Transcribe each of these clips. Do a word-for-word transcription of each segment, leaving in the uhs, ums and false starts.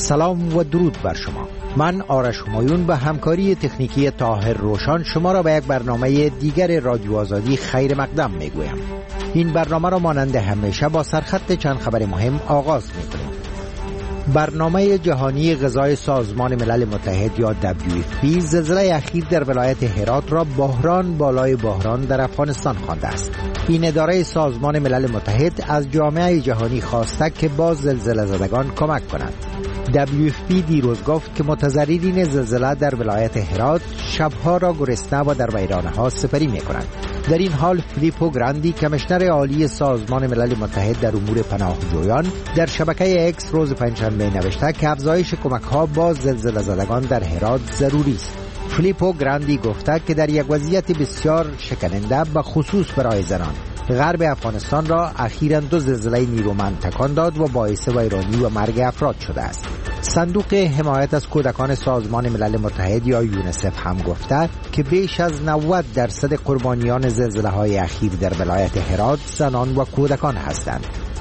سلام و درود بر شما. من آرش همایون به همکاری تکنیکی طاهر روشان شما را به یک برنامه دیگر رادیو آزادی خیر مقدم میگویم. این برنامه را مانند همیشه با سرخط چند خبر مهم آغاز میکنیم. برنامه جهانی غذای سازمان ملل متحد یا دبلیو اف پی زلزله اخیر در ولایت هرات را بحران بالای بحران در افغانستان خوانده است. این اداره سازمان ملل متحد از جامعه جهانی خواسته که با زلزله زدگان کمک کنند. دبلیو اف پی دیروز گفت که متضررین زلزله در ولایت هرات شبها را گرسنه و در ویرانه‌ها سپری می‌کنند. در این حال فیلیپو گراندی کمیشنر عالی سازمان ملل متحد در امور پناهجویان در شبکه اکس روز پنجشنبه نوشته که افزایش کمک‌ها با زلزله زدگان در هرات ضروری است. فیلیپو گراندی گفته که در یک وضعیت بسیار شکننده به خصوص برای زنان، غرب افغانستان را اخیراً دو زلزله نیرومند تکان داد و باعث ویرانی و مرگ افراد شده است. صندوق حمایت از کودکان سازمان ملل متحد یا یونیسف هم گفته که بیش از نود درصد قربانیان زلزله‌های اخیر در ولایت هرات زنان و کودکان هستند.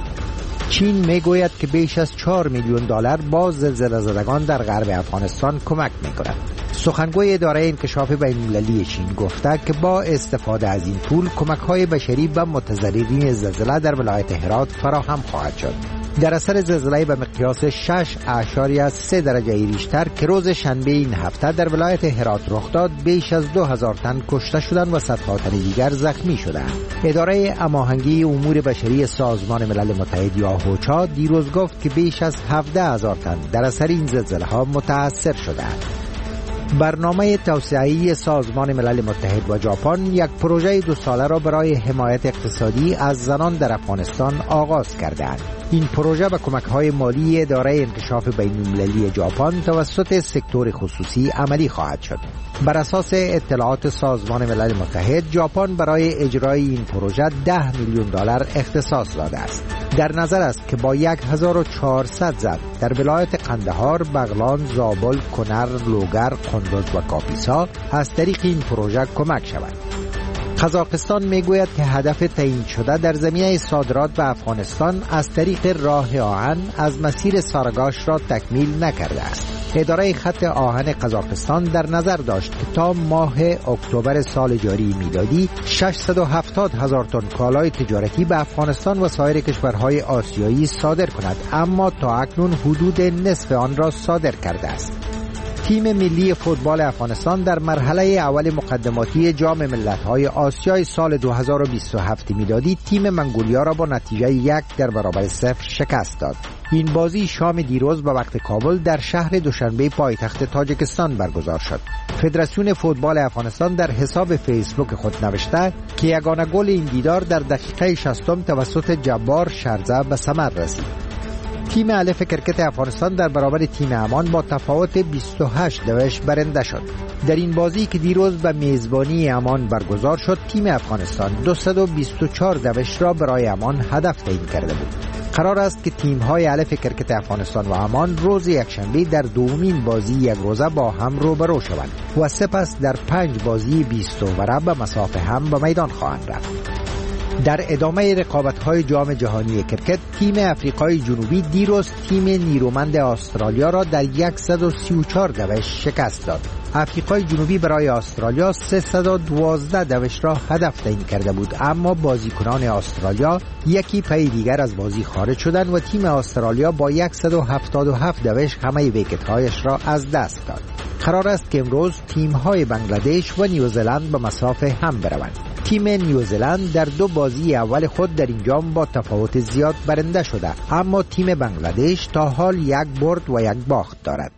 چین میگوید که بیش از چهار میلیون دلار با زلزله زدگان در غرب افغانستان کمک میکند. سخنگوی اداره انکشاف بین‌المللی چین گفته که با استفاده از این پول کمک‌های بشری به متضررین زلزله در ولایت هرات فراهم خواهد شد. در اثر زلزله به مقیاس شش اعشاریه سه درجه ریشتر که روز شنبه این هفته در ولایت هرات رخ داد، بیش از دو هزار تن کشته شدند و صدها تن دیگر زخمی شدند. اداره هماهنگی امور بشری سازمان ملل متحد یا اوچا دیروز گفت که بیش از هفده هزار تن در اثر این زلزله‌ها متاثر شدند. برنامه توسعه‌ای سازمان ملل متحد و ژاپن یک پروژه دو ساله را برای حمایت اقتصادی از زنان در افغانستان آغاز کردند. این پروژه به کمک‌های مالی اداره انکشاف بین‌المللی ژاپن توسط سکتور خصوصی عملی خواهد شد. بر اساس اطلاعات سازمان ملل متحد، ژاپن برای اجرای این پروژه ده میلیون دلار اختصاص داده است. در نظر است که با هزار و چهارصد زن در ولایت قندهار، بغلان، زابل، کنر، لوگر، قندوز و کاپیسا از طریق این پروژه کمک شود. قزاقستان میگوید که هدف تعیین شده در زمینه صادرات به افغانستان از طریق راه آهن از مسیر سارگاش را تکمیل نکرده است. اداره خط آهن قزاقستان در نظر داشت که تا ماه اکتبر سال جاری میلادی ششصد و هفتاد هزار تن کالای تجارتی به افغانستان و سایر کشورهای آسیایی صادر کند، اما تا اکنون حدود نصف آن را صادر کرده است. تیم ملی فوتبال افغانستان در مرحله اول مقدماتی جام ملت‌های آسیای سال دو هزار و بیست و هفت میلادی تیم منگولیا را با نتیجه یک در برابر صفر شکست داد. این بازی شام دیروز به وقت کابل در شهر دوشنبه پایتخت تاجیکستان برگزار شد. فدراسیون فوتبال افغانستان در حساب فیسبوک خود نوشته که یگانه گل این دیدار در دقیقه شصتم توسط جبار شرزه به ثمر رسید. تیم الف کرکت افغانستان در برابر تیم امان با تفاوت بیست و هشت دوش برنده شد. در این بازی که دیروز به میزبانی امان برگزار شد، تیم افغانستان دویست و بیست و چهار دوش را برای امان هدف تعیین کرده بود. قرار است که تیم‌های الف کرکت افغانستان و امان روز یکشنبه در دومین بازی یک روزه با هم روبرو شوند و سپس در پنج بازی بیست اووره به مسافه هم به میدان خواهند رفت. در ادامه رقابت‌های جام جهانی کرکت، تیم افریقای جنوبی دیروز تیم نیرومند استرالیا را در صد و سی و چهار دوش شکست داد. افریقای جنوبی برای استرالیا سیصد و دوازده دوش را هدف تعیین کرده بود، اما بازیکنان استرالیا یکی پی دیگر از بازی خارج شدند و تیم استرالیا با صد و هفتاد و هفت دوش همه ویکت‌هایش را از دست داد. قرار است که امروز تیم‌های بنگلادش و نیوزلند به مسافه هم بروند. تیم نیوزلند در دو بازی اول خود در این جام با تفاوت زیاد برنده شده، اما تیم بنگلادش تا حال یک برد و یک باخت دارد.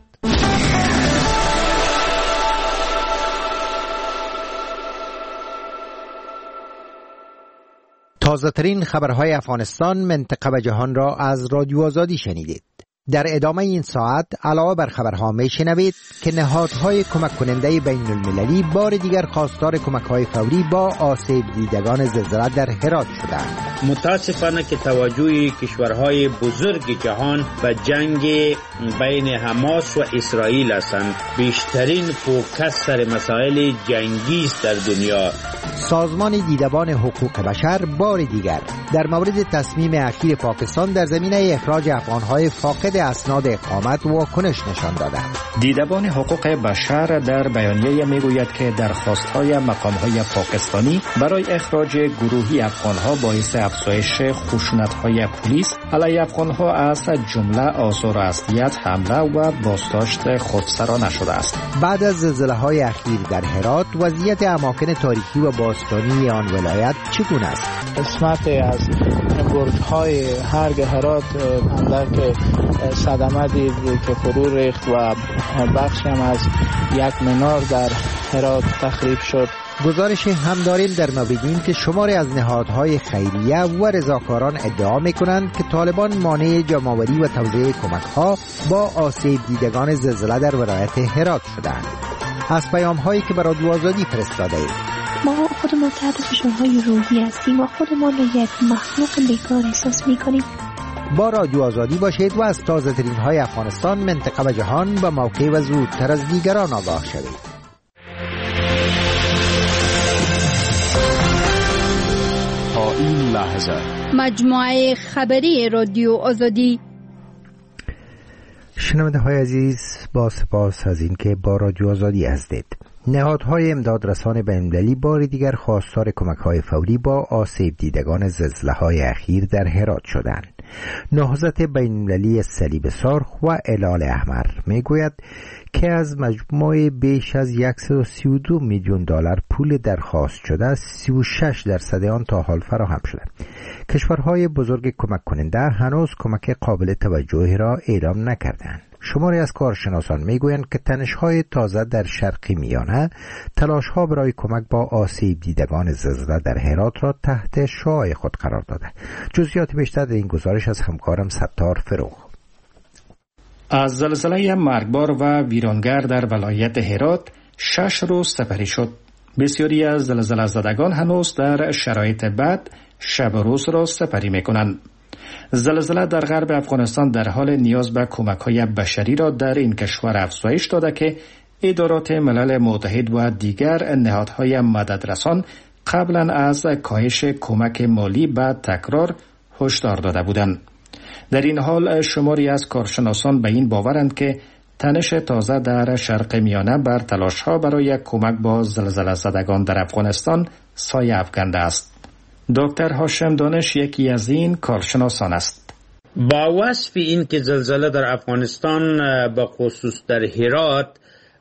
تازه ترین خبرهای افغانستان، منطقه و جهان را از رادیو آزادی شنیدید. در ادامه این ساعت علاوه بر خبرها میشنوید که نهادهای کمک کننده بین المللی بار دیگر خواستار کمک‌های فوری با آسیب دیدگان زلزله در هرات شدند. متاسفانه که توجه کشورهای بزرگ جهان به جنگ بین حماس و اسرائیل هستند. بیشترین فوکس سر مسائل جنگی است در دنیا. سازمان دیدبان حقوق بشر بار دیگر در مورد تصمیم اخیر پاکستان در زمینه اخراج افغانهای فاقد اسناد اقامت واکنش نشان دادند. دیدبان حقوق بشر در بیانیه میگوید که درخواست‌های مقام‌های پاکستانی برای اخراج گروهی افغان‌ها باعث افزایش خشونت‌های پلیس علیه افغان‌ها از جمله آزار و اذیت، حمله و بازداشت خودسرانه شده است. بعد از زلزله‌های اخیر در هرات، وضعیت اماکن تاریخی و باستانی آن ولایت چگونه است؟ قسمت از برج‌های هرگ هرات اندک صدمه دید که فرو ریخت و بخشی هم از یک منار در هرات تخریب شد. گزارش هم داریم در ما بگیم که شماری از نهادهای خیریه و رضاکاران ادعا می‌کنند که طالبان مانع جمع‌آوری و توزیع کمک‌ها با آسیب دیدگان زلزله در ولایت هرات شدند. از پیام‌هایی که برای رادیو آزادی فرستاده ایم: ما خودمان تحت فشارهای روحی هستیم و خودمان را یک مخلوق بیکار احساس می‌کنیم. با رادیو آزادی باشید و از تازه‌ترین های افغانستان، منطقه و جهان به موقع و زودتر از دیگران آگاه شوید. تا این لحظه مجموعه خبری رادیو آزادی. شنونده های عزیز، با سپاس از اینکه با رادیو آزادی هستید. نهادهای امدادرسان بین‌المللی بار دیگر خواستار کمک‌های فوری با آسیب دیدگان زلزله‌های اخیر در هرات شدند. نهضت بین‌المللی صلیب سرخ و هلال احمر میگوید که از مجموع بیش از صد و سی و دو میلیون دلار پول درخواست شده، سی و شش درصد آن تا حال فراهم شده. کشورهای بزرگ کمک کننده هنوز کمک قابل توجهی را اعلام نکردند. شماری از کارشناسان میگویند که تنش‌های تازه در شرق میانه تلاش‌ها برای کمک با آسیب دیدگان زلزله در هرات را تحت شعاع خود قرار داده. جزئیات بیشتر در این گزارش از همکارم ستار فروغ. از زلزله مرگبار و ویرانگر در ولایت هرات شش روز سپری شد. بسیاری از زلزله زدگان هنوز در شرایط بد شب و روز را سپری می‌کنند. زلزله در غرب افغانستان در حال نیاز به کمک‌های بشری را در این کشور افزایش داده که ادارات ملل متحد و دیگر نهادهای مددرسان قبلا از کاهش کمک مالی به تکرار هشدار داده بودند. در این حال شماری از کارشناسان به این باورند که تنش تازه در شرق میانه بر تلاش‌ها برای کمک با زلزله زدگان در افغانستان سایه افکنده است. دکتر هاشم دانش یکی از این کارشناسان است. با وصف این که زلزله در افغانستان به خصوص در هرات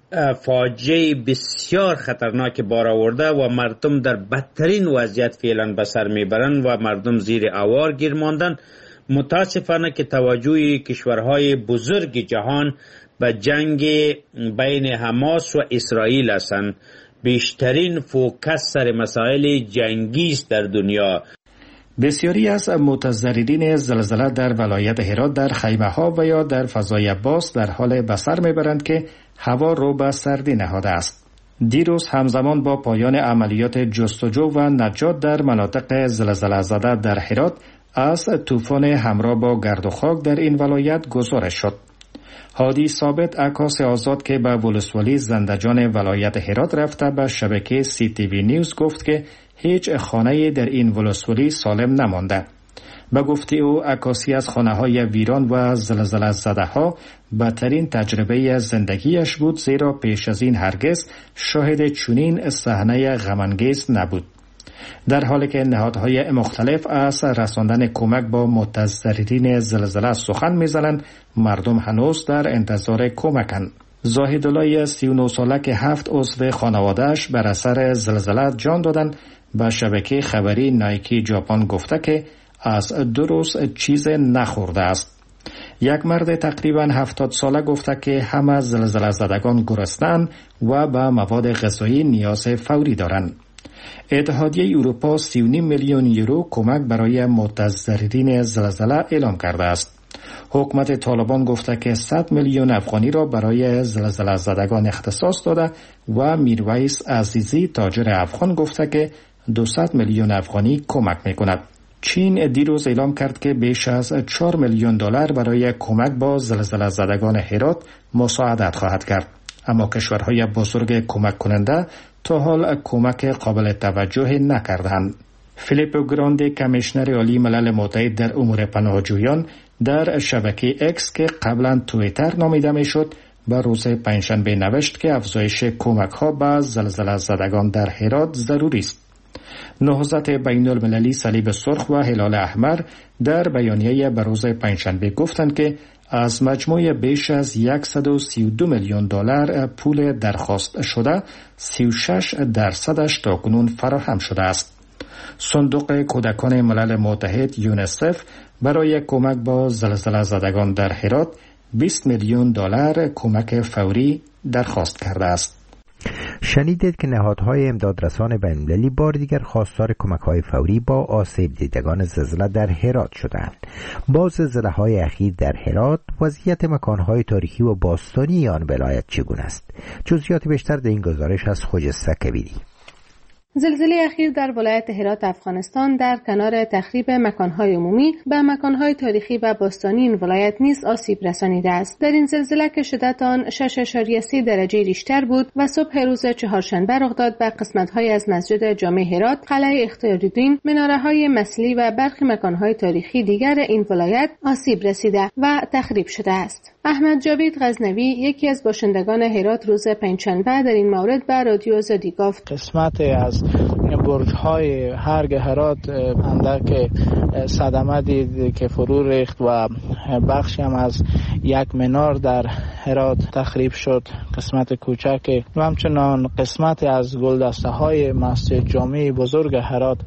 فاجعه بسیار خطرناک بار آورده و مردم در بدترین وضعیت فعلا به سر میبرند و مردم زیر آوار گیر ماندن، متاسفانه که توجه کشورهای بزرگ جهان به جنگ بین حماس و اسرائیل هستند. بیشترین فوکس سر مسائل جنگی است در دنیا. بسیاری از متضررین زلزله در ولایت هرات در خیمه ها و یا در فضای باز در حال به سر میبرند که هوا رو به سردی نهاده است. دیروز همزمان با پایان عملیات جستجو و نجات در مناطق زلزله زده در هرات از طوفان همراه با گرد و خاک در این ولایت گزارش شد. هادی ثابت، عکاس آزاد که به ولسوالی زندجان ولایت هرات رفته، به شبکه سی تی وی نیوز گفت که هیچ خانه‌ای در این ولسوالی سالم نمانده. به گفته او، عکاسی از خانه‌های ویران و زلزله زده‌ها بدترین تجربه زندگیش بود، زیرا پیش از این هرگز شاهد چنین صحنه غم‌انگیز نبود. در حالی که نهادهای مختلف از رساندن کمک با متضررین زلزله سخن می‌زنند، مردم هنوز در انتظار کمکند. زاهدالله سی و نه ساله که هفت عضو خانواده‌اش بر اثر زلزله جان دادند، به شبکه خبری نایکی ژاپن گفته که از دو روز چیز نخورده است. یک مرد تقریباً هفتاد ساله گفته که همه زلزله زدگان گرسنه‌اند و به مواد غذایی نیاز فوری دارند. اتحادیه اروپا سی و نیم میلیون یورو کمک برای متضررین زلزله اعلام کرده است. حکومت طالبان گفته که صد میلیون افغانی را برای زلزله زدگان اختصاص داده و میرویس عزیزی تاجر افغان گفته که دویست میلیون افغانی کمک میکند. چین دیروز اعلام کرد که بیش از چهار میلیون دلار برای کمک با زلزله زدگان هرات مساعدت خواهد کرد. اما کشورهای بزرگ کمک کننده تا حال کمک قابل توجه نکردند. فیلیپو گراندی کمیشنر عالی ملل متحد در امور پناهجویان در شبکه اکس که قبلا توییتر نامیده میشد به روز پنجشنبه نوشت که افزایش کمک ها به زلزله زدگان در هرات ضروری است. نهضت بین المللی صلیب سرخ و هلال احمر در بیانیه به روز پنجشنبه گفتند که از مجموع بیش از صد و سی و دو میلیون دلار پول درخواست شده سی و شش درصدش تاکنون فراهم شده است. صندوق کودکان ملل متحد یونیسف برای کمک با زلزله زدگان در هرات بیست میلیون دلار کمک فوری درخواست کرده است. شنیدید که نهادهای امدادرسان بین‌المللی بار دیگر خواستار کمک‌های فوری با آسیب دیدگان زلزله در هرات شدند. با زلزله‌های اخیر در هرات وضعیت مکان‌های تاریخی و باستانی آن ولایت چگونه است؟ جزئیات بیشتر در این گزارش از خجسته کبیری. زلزله اخیر در ولایت هرات افغانستان در کنار تخریب مکانهای عمومی به مکانهای تاریخی و باستانی این ولایت نیز آسیب رسانیده است. در این زلزله که شدت آن شش ممیز سه درجه ریشتر بود و صبح روز چهارشنبه رخ داد، به قسمت‌های از مسجد جامع هرات، قلعه اختیارالدین، مناره‌های مسلی و برخی مکانهای تاریخی دیگر این ولایت آسیب رسیده و تخریب شده است. احمد جاوید غزنوی، یکی از باشندگان هرات، روز پنجشنبه در این مورد به رادیو آزادی گفت: قسمت از برج‌های هرگ هرات اندک صدمه دید که فرو ریخت و بخشی هم از یک منار در هرات تخریب شد، قسمت کوچک، و همچنان قسمت از گلدسته‌های مسجد جامع بزرگ هرات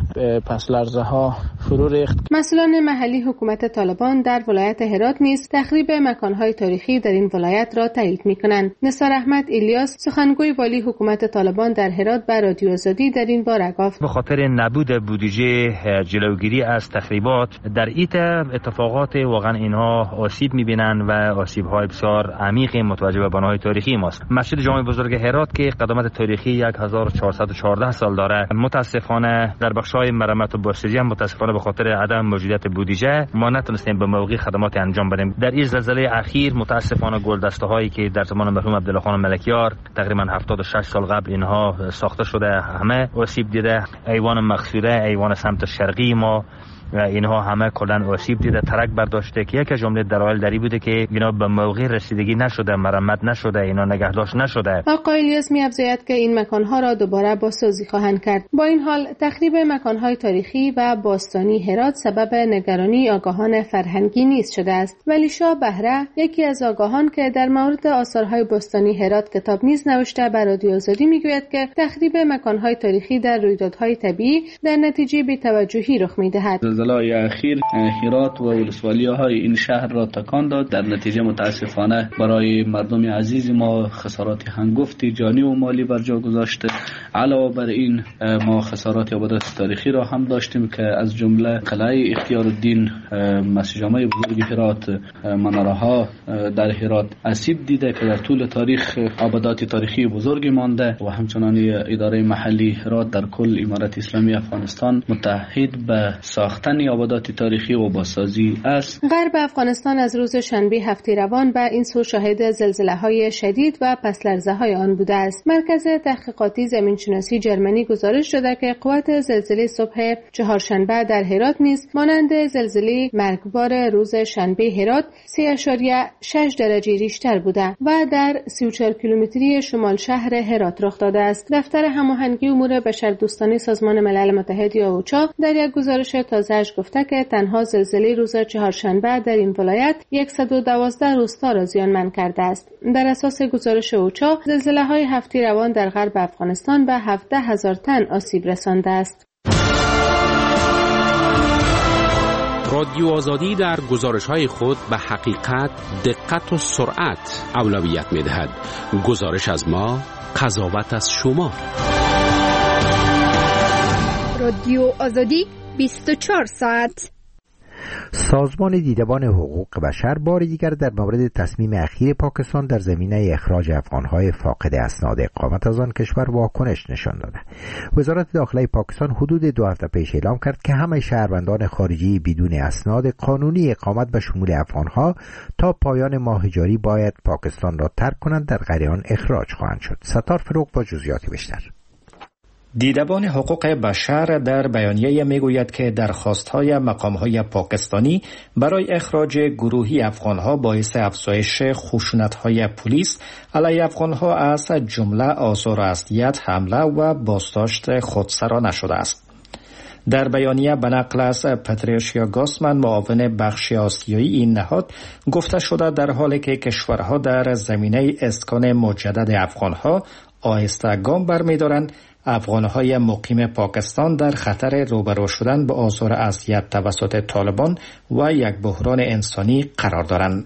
پس لرزه ها فرو ریخت. مسئولان محلی حکومت طالبان در ولایت هرات نیز تخریب مکانهای تاریخی در این ولایت را تایید می‌کنند. نثار احمد الیاس، سخنگوی والی حکومت طالبان در هرات، به رادیو آزادی در این باره گفت: به خاطر نبود بودجه جلوگیری از تخریبات در ایت اتفاقات واقعا اینها آسیب می‌بینند و آسیب‌های بسیار عمیق متوجه به بناهای تاریخی ماست. مسجد جامع بزرگ هرات که قدامت تاریخی هزار و چهارصد و چهارده سال داره، متاسفانه در بخش‌های مرمت و بازسازی هم متاسفانه به خاطر عدم موجودیت بودجه ما نتونستیم به موقع خدمات انجام بدیم. در این زلزله اخیر متاسفانه گلدسته‌هایی که در زمان مرحوم عبدالله خان ملکیار تقریبا هفتاد و شش سال قبل اینها ساخته شده همه آسیب دیده. ایوان مقصوره، ایوان سمت شرقی ما و اینها همه کلا آسیب دیده، ترک برداشته که یک جمله دلایل دری بوده که اینا به موقع رسیدگی نشده، مرمت نشده، اینا نگهداشت نشده. آقای الیاس می‌افزاید که این مکان‌ها را دوباره بازسازی خواهند کرد. با این حال تخریب مکان‌های تاریخی و باستانی هرات سبب نگرانی آگاهان فرهنگی نیز شده است. ولیشاه بهره، یکی از آگاهان که در مورد آثارهای باستانی هرات کتاب نیز نوشته، به رادیو آزادی میگوید که تخریب مکان‌های تاریخی در رویدادهای طبیعی در نتیجه بی‌توجهی رخ می‌دهد. زلزله اخیر هرات و ولسوالی‌های این شهر را تکان داد. در نتیجه متاسفانه برای مردم عزیز ما خسارات هنگفتی جانی و مالی بر جا گذاشته. علاوه بر این ما خسارات آبادات تاریخی را هم داشتیم که از جمله قلعه اختیارالدین، مسجد جامع بزرگ هرات، مناره‌ها در هرات آسیب دیده که در طول تاریخ آبادات تاریخی بزرگی مانده و همچنان اداره محلی هرات در کل امارت اسلامی افغانستان متحد به ساختن آبادات تاریخی و بازسازی است. غرب افغانستان از روز شنبه هفته روان به این سو شاهد زلزله‌های شدید و پس لرزه‌های آن بوده است. مرکز تحقیقاتی زمینشناسی جرمنی گزارش داده که قوت زلزله صبح چهارشنبه در هرات نیز مانند زلزله مرگبار روز شنبه هرات سه ممیز شش درجه ریشتر بوده و در سی و چهار کیلومتری شمال شهر هرات رخ داده است. دفتر هماهنگی امور بشردوستانه سازمان ملل متحد یا اوچا در یک گزارش تازه‌اش گفته که تنها زلزله روز چهارشنبه در این ولایت صد و دوازده روستا را زیانمند کرده است. در اساس گزارش اوچا، زلزله‌های هفته روان در غرب افغانستان به هفده هزار تن آسیب رسانده است. رادیو آزادی در گزارش‌های خود به حقیقت، دقت و سرعت اولویت می‌دهد. گزارش از ما، قضاوت از شما. رادیو آزادی بیست و چهار ساعت. سازمان دیدبان حقوق بشر بار دیگر در مورد تصمیم اخیر پاکستان در زمینه اخراج افغانهای فاقد اسناد اقامت از آن کشور واکنش نشان داده. وزارت داخله پاکستان حدود دو هفته پیش اعلام کرد که همه شهروندان خارجی بدون اسناد قانونی اقامت به شمول افغانها تا پایان ماه جاری باید پاکستان را ترک کنند، در غیر آن اخراج خواهند شد. ستار فروغ با جزئیات بیشتر. دیدبان حقوق بشر در بیانیه میگوید که درخواست‌های مقام‌های پاکستانی برای اخراج گروهی افغان‌ها باعث افزایش خشونت‌های پلیس علیه افغان‌ها از جمله آزار و اذیت، حمله و بازداشت خودسرا نشده است. در بیانیه به نقل از پتریشیا گاسمن، معاون بخش آسیایی این نهاد، گفته شده در حالی که کشورها در زمینه اسکان مجدد افغان‌ها آهسته گام برمی‌دارند، افغانهای مقیم پاکستان در خطر روبرو شدن با آزار و اذیت توسط طالبان و یک بحران انسانی قرار دارند.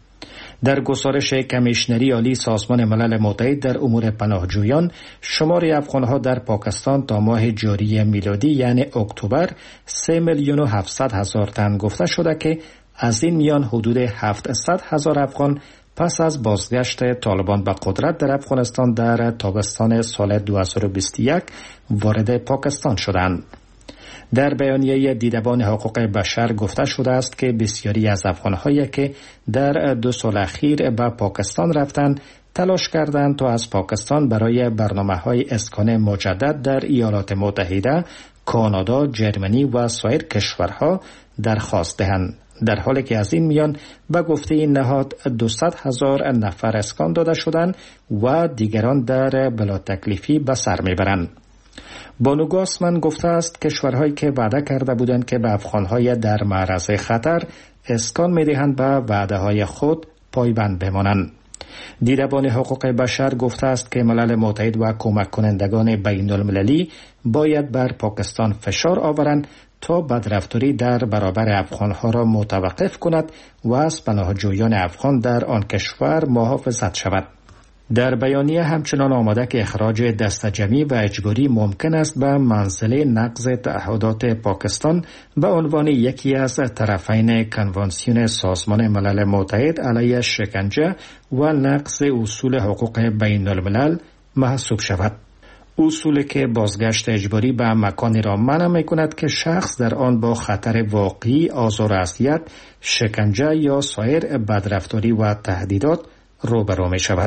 در گزارش کمیشنری عالی سازمان ملل متحد در امور پناهجویان، شمار افغانها در پاکستان تا ماه جاری میلادی یعنی اکتبر سه میلیون و هفتصد هزار تن گفته شده که از این میان حدود هفتصد هزار افغان پس از بازگشت طالبان به قدرت در افغانستان در تابستان سال دو هزار و بیست و یک وارد پاکستان شدند. در بیانیه دیدبان حقوق بشر گفته شده است که بسیاری از افغان‌هایی که در دو سال اخیر به پاکستان رفتند تلاش کردند تا از پاکستان برای برنامه‌های اسکان مجدد در ایالات متحده، کانادا، جرمنی و سایر کشورها درخواست دهند، در حالی که از این میان به گفته این نهاد دویست هزار نفر اسکان داده شدند و دیگران در بلا تکلیفی به سر میبرند. بانو گاسمن گفته است کشورهایی که وعده کرده بودند که به افغانهای در معرض خطر اسکان میدهند به وعده های خود پایبند بمانند. دیدبان حقوق بشر گفته است که ملل متحد و کمک کنندگان بین المللی باید بر پاکستان فشار آورند تا بدرفتاری در برابر افغانها را متوقف کند و از پناهجویان افغان در آن کشور محافظت شود. در بیانیه همچنان آمده که اخراج دست جمعی و اجباری ممکن است به منزله نقض تعهدات پاکستان به عنوان یکی از طرفین کنوانسیون سازمان ملل متحد علیه شکنجه و نقض اصول حقوق بین الملل محسوب شود. اصولی که بازگشت اجباری به مکانی را منع می‌کند که شخص در آن با خطر واقعی آزار و اذیت، شکنجه یا سایر بدرفتاری و تهدیدات روبرو می‌شود.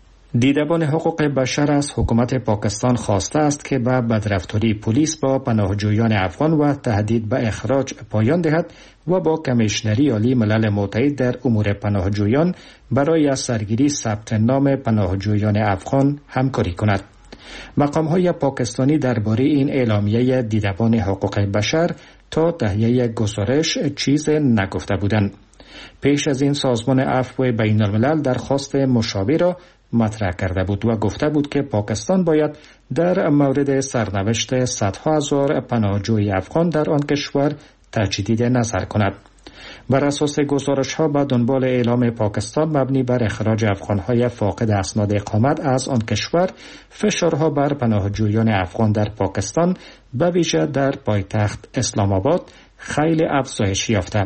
دیدبان حقوق بشر از حکومت پاکستان خواسته است که به بدرفتاری پلیس با پناهجویان افغان و تهدید به اخراج پایان دهد و با کمیشنری عالی ملل متحد در امور پناهجویان برای از سرگیری ثبت نام پناهجویان افغان همکاری کند. مقام‌های پاکستانی درباره این اعلامیه دیدبان حقوق بشر تا تهیه گزارش چیز نگفته بودند. پیش از این سازمان عفو بین الملل درخواست مشابه را مطرح کرده بود و گفته بود که پاکستان باید در مورد سرنوشت صدها هزار پناهجوی افغان در آن کشور تجدید نظر کند. بر اساس گزارش‌ها به دنبال اعلام پاکستان مبنی بر اخراج افغان‌های فاقد اسناد اقامت از آن کشور، فشارها بر پناهجویان افغان در پاکستان به ویژه در پایتخت اسلام آباد خیلی افزایش یافته.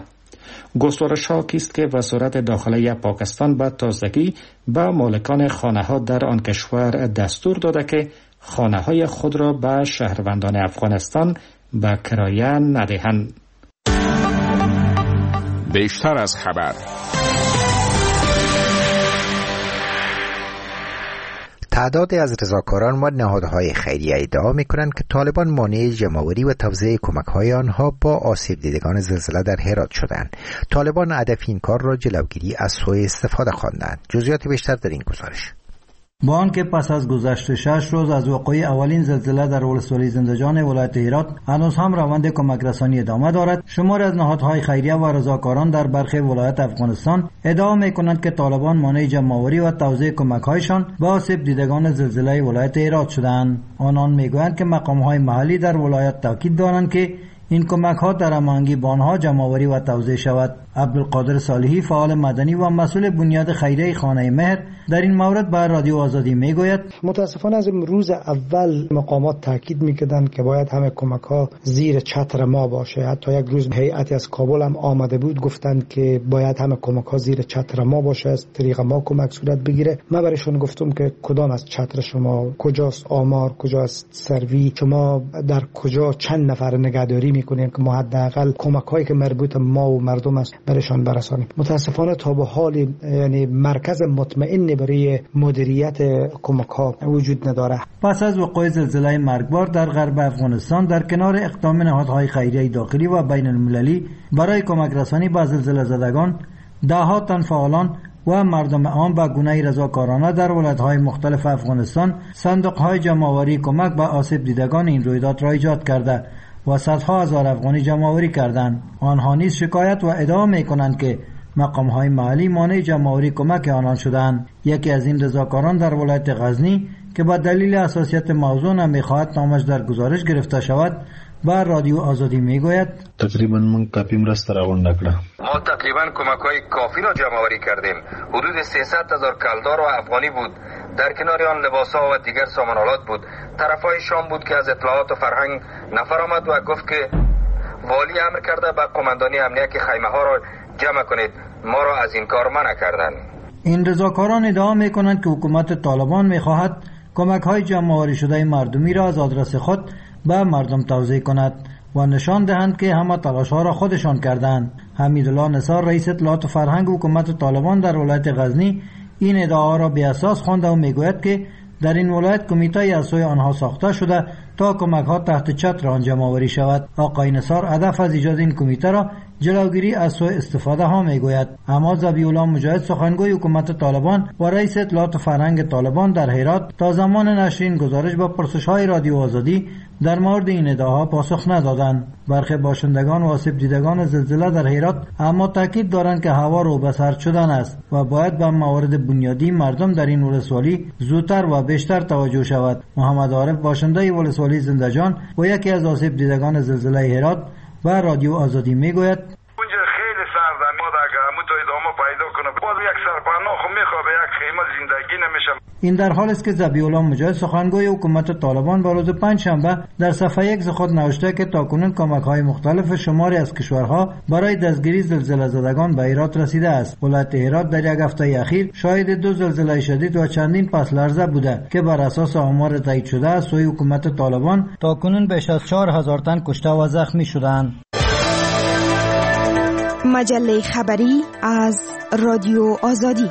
گزارش ها کیست که وزارت داخله پاکستان به تازگی به مالکان خانه ها در آن کشور دستور داده که خانه های خود را به شهروندان افغانستان به کرایه ندهند. بیشتر از خبر. تعدادی از رضاکاران و نهادهای خیریه ادعا می‌کنند که طالبان مانع جمع‌آوری و توزیع کمک‌های آنها با آسیب دیدگان زلزله در هرات شدند. طالبان هدف این کار را جلوگیری از سوء استفاده خواندند. جزئیات بیشتر در این گزارش. با آنکه پس از گذشت شش روز از وقوع اولین زلزله در ولسوالی زندجان ولایت هرات هنوز هم روند کمک رسانی ادامه دارد، شماری از نهادهای خیریه و رضاکاران در برخی ولایت افغانستان ادعا می‌کنند که طالبان مانع جمع‌آوری و توزیع کمک‌هایشان به آسیب دیدگان زلزله ولایت هرات شدند. آنان می‌گویند که مقام‌های محلی در ولایت تاکید دارند که این کمک ها در هماهنگی با آنها جمع‌آوری و توزیع شود. عبدالقادر صالحی فعال مدنی و مسئول بنیاد خیریه خانه مهر در این مورد بر رادیو آزادی میگوید متاسفانه از روز اول مقامات تاکید میکردند که باید همه کمک ها زیر چتر ما باشه. حتی یک روز هیئتی از کابل هم آمده بود، گفتند که باید همه کمک ها زیر چتر ما باشه، از طریق ما کمک صورت بگیره. من برایشون گفتم که کدام از چتر شما، کجاست آمار، کجاست سروی، شما در کجا چند نفر نگهداری میکنین که ما حداقل کمک هایی که مربوط ما و مردم است برشان برسانیم. متاسفانه تا به حال یعنی مرکز مطمئن برای مدیریت کمک ها وجود نداره. پس از وقوع زلزله مرگبار در غرب افغانستان در کنار اقدام نهادهای خیریه داخلی و بین المللی برای کمک رسانی به زلزله زدگان، ده ها تن فعالان و مردم عام به گونه رضاکارانه در ولایت‌های مختلف افغانستان صندوق‌های جمع‌آوری کمک به آسیب دیدگان این رویداد را ایجاد کرده و صدها هزار افغانی جمع‌آوری کردند. آنها نیز شکایت و ادعا می‌کنند که مقام‌های محلی مانع جمع‌آوری کمک آنان شدند. یکی از این رضاکاران در ولایت غزنی که با دلیل حساسیت موضوع نمی‌خواهد نامش در گزارش گرفته شود، با رادیو آزادی میگوید تقریبا من کافی مرسته راغونډه کړه. ما تقریبا کمک‌های کافی را جمع‌آوری کردیم. حدود سیصد هزار کلدار و افغانی بود. در کنار آن لباس‌ها و دیگر سامان‌آلات بود. طرفای شام بود که از اطلاعات و فرهنگ نفر آمد و گفت که والی امر کرده به قماندانی امنیت که خیمه‌ها را جمع کنید. ما را از این کار منع کردند. این رضاکاران ادعا می‌کنند که حکومت طالبان می‌خواهد کمک‌های جمع‌آوری شده مردمی را از آدرس خود به مردم توزیع کند و نشان دهند که همه تلاش‌ها را خودشان کردند. حمیدالله نثار رئیس اطلاعات و فرهنگ حکومت طالبان در ولایت غزنی این ادعا را بی اساس خوانده و میگوید که در این ولایت کمیته از سوی آنها ساخته شده تا کمک‌ها تحت چتر آن جمع‌آوری شود. آقای نثار هدف از ایجاد این کمیته را جلوگیری از سوء استفاده ها میگوید. اما ذبیح‌الله مجاهد سخنگوی حکومت طالبان و رئیس اطلاعات و فرهنگ طالبان در هرات تا زمان نشر این گزارش با پرسش‌های رادیو آزادی در مورد این ادعاها پاسخ ندادند. برخی باشندگان و آسیب دیدگان زلزله در هرات اما تاکید دارند که هوا رو به سرد شدن است و باید به موارد بنیادی مردم در این ولسوالی زودتر و بیشتر توجه شود. محمد عارف باشنده ولسوالی زنده‌جان و یکی از آسیب دیدگان زلزله هرات و رادیو آزادی میگوید اونجا خیلی سرده، ما اگه همون تا ادامه پیدا کنه باز یک سرپناه خو میخواه یک خیمه زندگی نمیشه. این در حال است که ذبیح‌الله مجاهد سخنگوی حکومت طالبان با روز پنج شنبه در صفحه یک خود نوشته که تاکنون کمک‌های مختلف شماری از کشورها برای دستگیری زلزله زدگان به هرات رسیده است. ولایت هرات در یک هفته اخیر شاهد دو زلزله شدید و چندین پس لرزه بوده که بر اساس آمار تایید شده از سوی حکومت طالبان تاکنون بیش از چهار هزار تن کشته و زخمی شدند. مجله خبری از رادیو آزادی.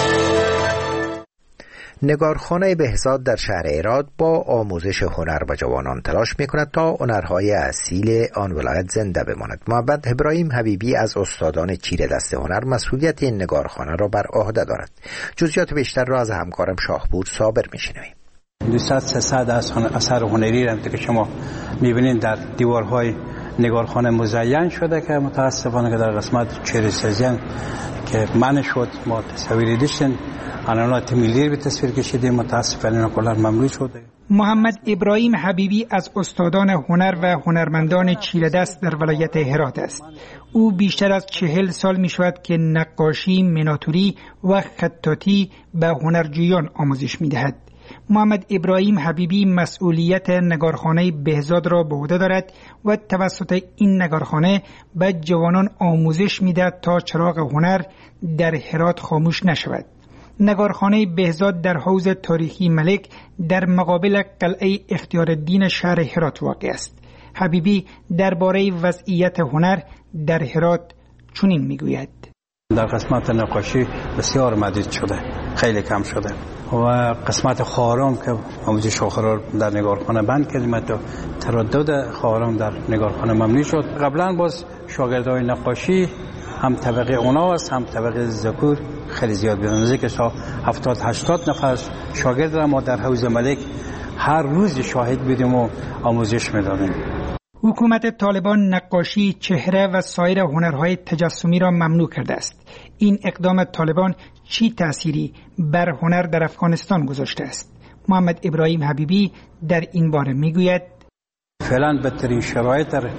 نگارخانه بهزاد در شهر هرات با آموزش هنر به جوانان تلاش می‌کند تا هنرهای اصیل آن ولایت زنده بماند. محمد ابراهیم حبیبی از استادان چیره دست هنر مسئولیت این نگارخانه را بر عهده دارد. جزئیات بیشتر را از همکارم شاهپور صابر می‌شنویم. دویست سیصد از اثر هنری را که شما می‌بینید در دیوارهای نگارخانه مزین شده که متاسفانه که در قسمت چهره سازی که منع شد ما تصویری داشتیم، عناوینات ملی به تصویر کشیدیم، متاسفانه کلا ممنوع شده. محمد ابراهیم حبیبی از استادان هنر و هنرمندان چیره دست در ولایت هرات است. او بیشتر از چهل سال می شود که نقاشی، میناتوری و خطاطی به هنرجویان آموزش می دهد. محمد ابراهیم حبیبی مسئولیت نگارخانه بهزاد را به عهده دارد و توسط این نگارخانه به جوانان آموزش می‌دهد تا چراغ هنر در هرات خاموش نشود. نگارخانه بهزاد در حوض تاریخی ملک در مقابل قلعه اختیارالدین شهر هرات واقع است. حبیبی درباره وضعیت هنر در هرات چنین میگوید: در قسمت نقاشی بسیار مدید شده، خیلی کم شده و قسمت خارام که آموزش شاخرار در نگارخانه بند کردیم تا تردد خارام در نگارخانه ممنوع شد. قبلا باز شاگردای نقاشی هم طبقه اونا است هم طبقه ذکور خیلی زیاد بودن، نزدیک هفتاد هشتاد نفر شاگرد را ما در حوض ملک هر روز شاهد بودیم و آموزش میدادیم. حکومت طالبان نقاشی، چهره و سایر هنرهای تجسمی را ممنوع کرده است. این اقدام طالبان چی تأثیری بر هنر در افغانستان گذاشته است؟ محمد ابراهیم حبیبی در این باره میگوید: فعلا بدترین شرایط در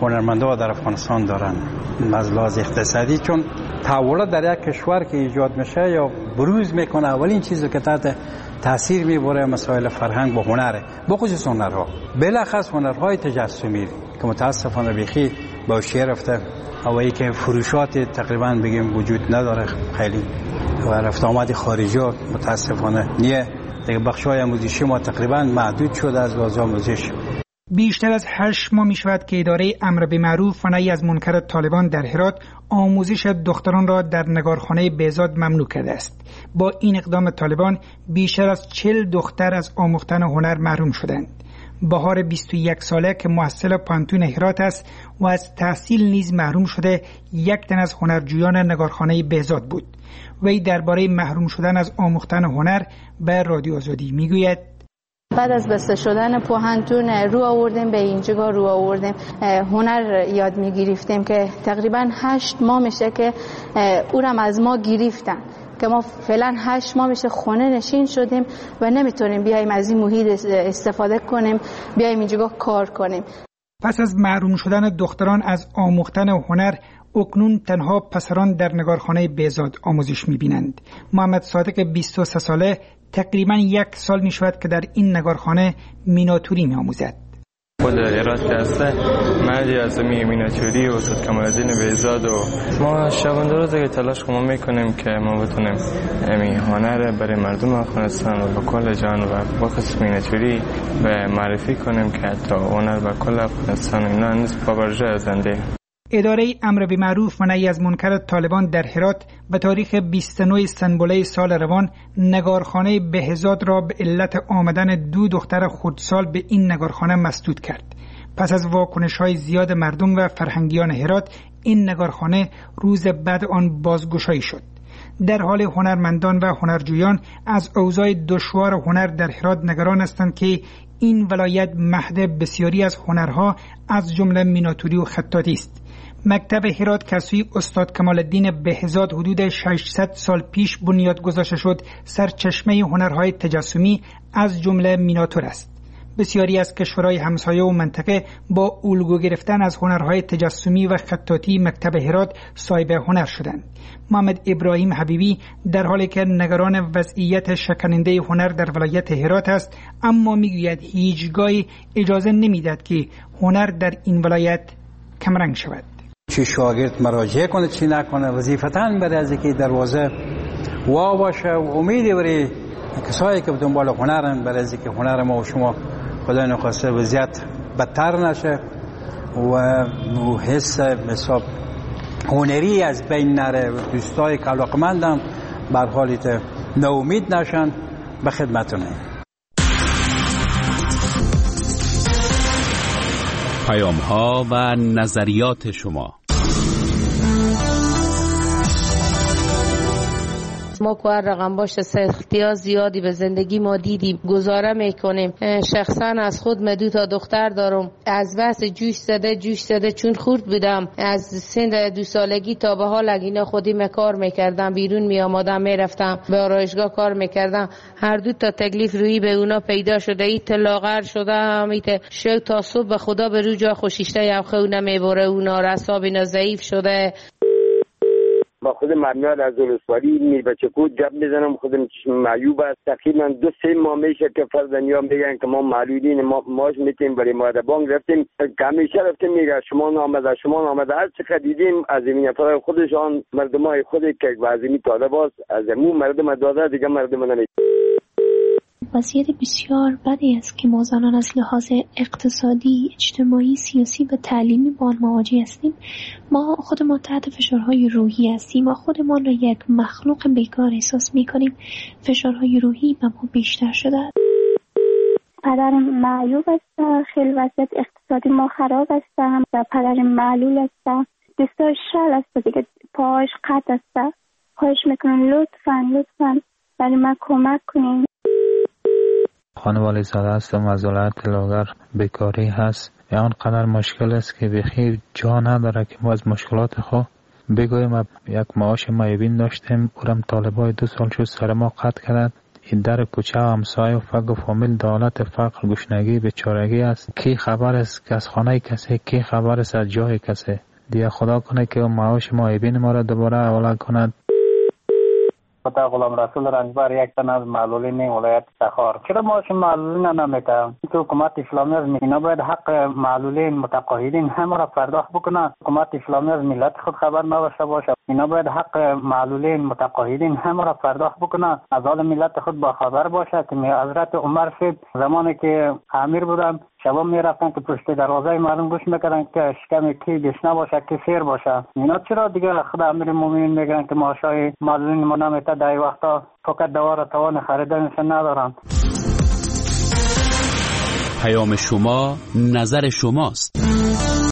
هنرمندا در افغانستان دارن از لحاظ اقتصادی، چون تحولات در یک کشور که ایجاد میشه یا بروز میکنه اولین چیزی که تحت تاثیر میبره مسائل فرهنگ و هنره، بخصوص هنرها، بلخص هنرهای تجسمی که متاسفانه بیخی با شیر رفته و ای که فروشات تقریبا بگیم وجود نداره خیلی و رفت آمد خارجی متاسفانه نیه دیگه. بخشای آموزشی ما تقریبا محدود شده از لحاظ آموزش. بیشتر از هشت ماه می شود که اداره امر به معروف و نهی از منکر طالبان در هرات آموزش دختران را در نگارخانه بهزاد ممنوع کرده است. با این اقدام طالبان بیشتر از چهل دختر از آموختن هنر محروم شدند. بهار بیست و یک ساله که محصل پانتون هرات است و از تحصیل نیز محروم شده، یک تن از هنرجویان نگارخانه بهزاد بود. وی درباره محروم شدن از آموختن هنر به رادیو آزادی میگوید: بعد از بسته شدن پوهنتون رو آوردیم به اینجا رو آوردیم هنر یاد میگرفتیم که تقریبا هشت ماه میشه که او را از ما گرفتن که ما فعلا هشت ماه میشه خونه نشین شدیم و نمیتونیم بیایم از این محیط استفاده کنیم، بیایم اینجا کار کنیم. پس از محروم شدن دختران از آموختن هنر، اکنون تنها پسران در نگارخانه بهزاد آموزش میبینند. محمد صادق بیست و سه ساله تقریبا یک سال می شود که در این نگارخانه میناتوری می آموزد. خود هرات که هسته مردی از می میناتوری و صد کمالدین بهزاد و ما شبانده روزه که تلاش کنم میکنیم که ما بتونیم امی هنر برای مردم افغانستان و کل جان و بخصوص میناتوری به معرفی کنیم که حتی هنر به کل افغانستان اینا نیست پابرجه زنده. اداره امر به معروف و نهی از منکر طالبان در هرات به تاریخ بیست و نه سنبله سال روان نگارخانه بهزاد را به علت آمدن دو دختر خردسال به این نگارخانه مسدود کرد. پس از واکنش‌های زیاد مردم و فرهنگیان هرات، این نگارخانه روز بعد آن بازگشایی شد. در حال هنرمندان و هنرجویان از اوضاع دشوار هنر در هرات نگران هستند که این ولایت مهد بسیاری از هنرها از جمله میناتوری و خطاطی است. مکتب هرات که سوی استاد کمال الدین بهزاد حدود ششصد سال پیش بنیاد گذاشته شد، سرچشمه هنرهای تجسمی از جمله میناتور است. بسیاری از کشورهای همسایه و منطقه با الگو گرفتن از هنرهای تجسمی و خطاطی مکتب هرات صاحب هنر شدند. محمد ابراهیم حبیبی در حالی که نگران وضعیت شکننده هنر در ولایت هرات است، اما میگوید هیچگاهی اجازه نمیدهد که هنر در این ولایت کمرنگ شود. چی شاگرد مراجعه کنه چی نکنه، وظیفتاً برای از اینکه دروازه وا باشه و امیدی برای کسایی که دنبال هنرن، برای از اینکه هنر ما و شما خدای نخواسته وضعیت بدتر نشه و حس حساب هنری از بین نره، دوستای که علاقمندم بر حالیت ناامید نشن. به خدمتونه. پیام ها و نظریات شما. ما که هر رقم باشه سختی ها زیادی به زندگی ما دیدیم، گزاره میکنیم. شخصا از خود من دو تا دختر دارم، از بس جوش زده جوش زده چون خورد بودم از سن دو سالگی تا به حال اینا خودی کار میکردم، بیرون میامادم میرفتم به آرایشگاه کار میکردم. هر دو تا تکلیف روی به اونا پیدا شده، ایت لاغر شده همیت شو تا صبح به خدا به رو جا خوشیشته یا خونه میبره، اونا رساب اینا ضعیف شده. با خود مرمیاد از ولسوالی می بچه کود جب میزنم، خودم چشم معیوب است. تقریبا دو سه ماه میشه که فرزندیان میگن که ما معلولین، ما ماش میتیم برای مادر بانک رفتیم که همیشه رفتیم میگه شما نامده شما نامده. هر چقدر دیدیم از این نفرای خودشان مردمای خودی که از این طالب است از مو مردم داده دیگه مردم نمی. وضعیت بسیار بدی است که ما زنان از لحاظ اقتصادی، اجتماعی، سیاسی و تعلیمی با آن مواجه هستیم. ما خودمان تحت فشارهای روحی هستیم. ما خودمان را یک مخلوق بیکار احساس می‌کنیم. فشارهای روحی به ما بیشتر شده است. پدر معیوب است، خیلی وضعیت اقتصادی ما خراب است و پدر معلول است، دستاش شل است دیگه، پاش قطع است. خواهش میکنم لطفاً لطفاً برای من کمک کنین. خانم والی زاده هستم از ولایت لاغر. بیکاری هست، آنقدر مشکل است که بخیر جا نداره که ما از مشکلات خود بگویم. یک معاش معیوبین داشتیم، اورم طالبای دو سال شد سر ما قطع کردند. این در کوچه و همسایه و فقر و فامیل دولت فقر گشنگی بیچارگی است. کی خبر است که از خانه کسی، کی خبر است از جای کسی. دیگه خدا کنه که معاش معایبین ما را دوباره اولا کند. خدا غلام رسول رنجبر یک تن از معلولین ولایت تخار. چرا معاش معلولین نمیده؟ تو حکومت اسلامی از اینا باید حق معلولین متقاعدین همه را پرداخت بکنه. حکومت اسلامی از ملت خود خبر نداشته باشه. اینا باید حق معلولین متقاعدین همه را پرداخت بکنه. از حال ملت خود با خبر باشه که حضرت عمر صاحب زمانی که امیر بودن شبا می رفتن که پشت دروازه مردم گوش میکردن که شکم کی بشنه باشه کی سیر باشه. اینا چرا دیگه خدا امیر مومنین میگن که معاشای معلولین ما نمیده؟ در وقتا فقط دوا را توان خریدنشون ندارن. پیام شما نظر شماست.